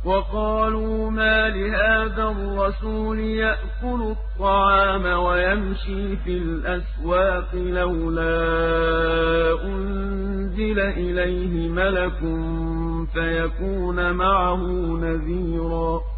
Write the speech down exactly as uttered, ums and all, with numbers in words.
وقالوا ما لهذا الرسول يأكل الطعام ويمشي في الأسواق لولا أنزل إليه ملك فيكون معه نذيرا